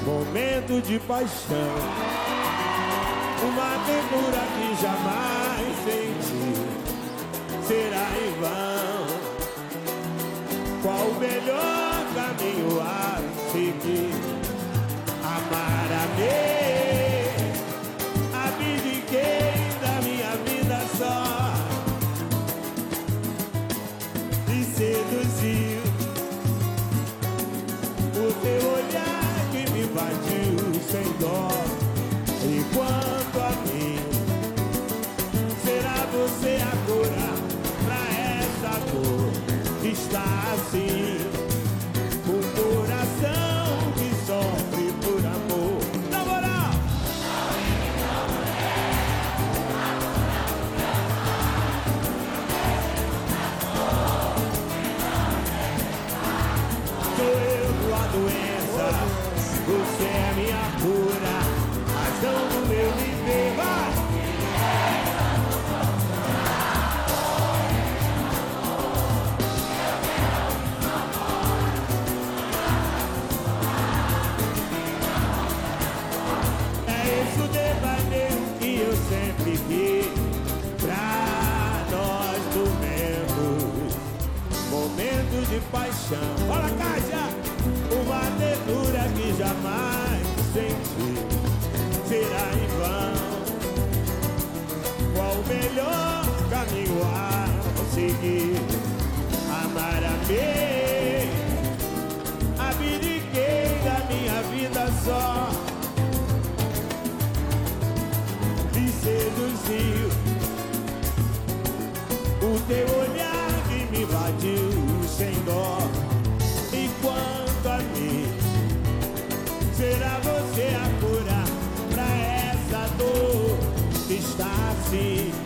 momento de paixão, uma ternura que jamais senti, será em vão. Qual o melhor caminho a seguir? Amar a mim, abdiquei da minha vida só, me seduziu o teu olhar que me invadiu sem dó. E quanto a mim, será você a cura pra essa dor que está assim? O coração que sofre por amor. Na moral! Sou eu tua doença, você é minha cura, razão do meu viver. Vai! O devaneio que eu sempre vi pra nós momentos, momentos de paixão. Fala, Caixa! Uma ternura que jamais senti, será em vão. Qual o melhor caminho a seguir? Amar a mim, abdiquei da minha vida só, me seduziu o teu olhar que me invadiu sem dó. E quanto a mim, será você a cura pra essa dor que está assim?